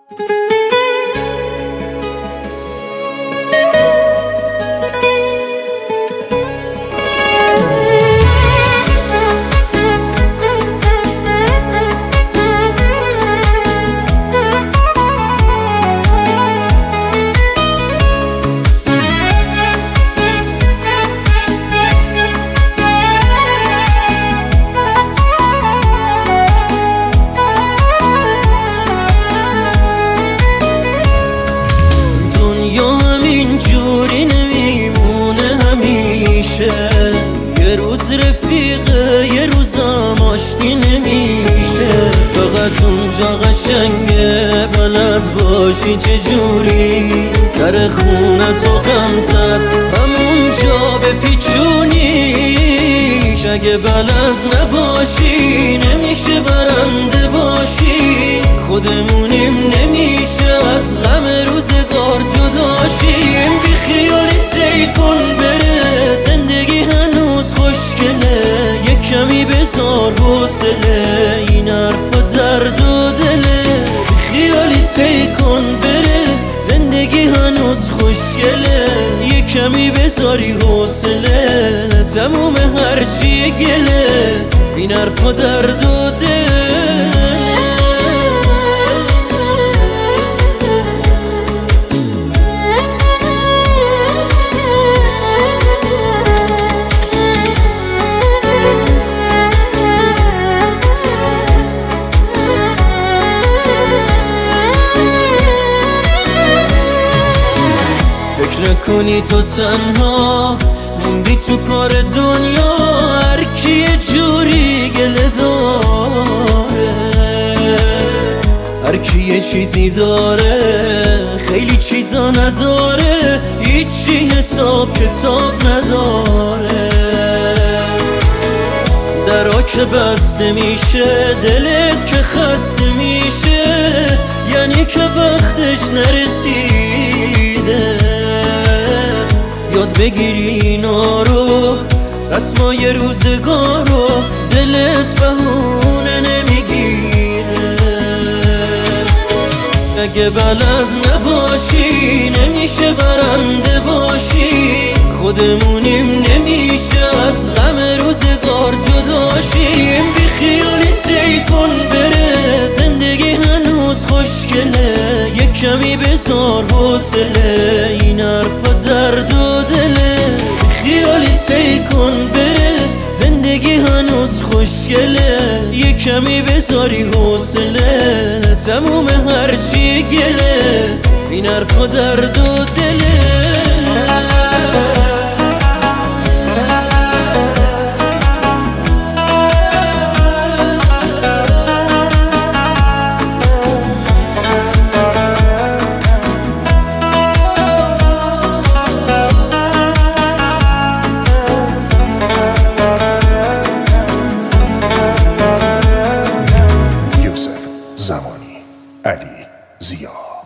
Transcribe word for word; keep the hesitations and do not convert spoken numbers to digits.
جوری نمیمونه همیشه، یه روز رفیقه یه روزم آشتی نمیشه. فقط اونجا قشنگه بلد باشی چجوری در خونه تو غم زد همونجا به پیچونیش. اگه بلد نباشی نمیشه برنده باشی، خودمونیم نمیشه از غم روزگار جداشیم. بی خیالی تی کن بره زندگی هنوز خوشگله، یک کمی بذار حوصله این حرفا درد و دله. بی خیالی تی کن بره زندگی هنوز خوشگله، یک کمی بذاری حوصله تموم هرچی گله این حرفا درد و دله. فکر نکنی تو تنها موندی تو کار دنیا، هر کی یه جوری گله داره، هر کی یه چیزی داره خیلی چیزا نداره، هیچی حساب کتاب نداره. درا که بسته میشه دلت که خسته میشه، یعنی که وقتش نرسیده. یاد بگیری اینا رو رسمای روزگار رو، دلت بهونه نمیگیره. اگه بلد نباشی نمیشه برنده باشی، خودمونیم نمیشه از غم روزگار جداشیم. بی خیالی تی کن بره زندگی هنوز خوشگله، یک کمی بذار حوصله این حرفا درد و دله. بی خیالی تی کن بره زندگی هنوز خوشگله، یک کمی بذاری حوصله تموم هرچی گله این حرفا درد و دله. زمانی علی زیا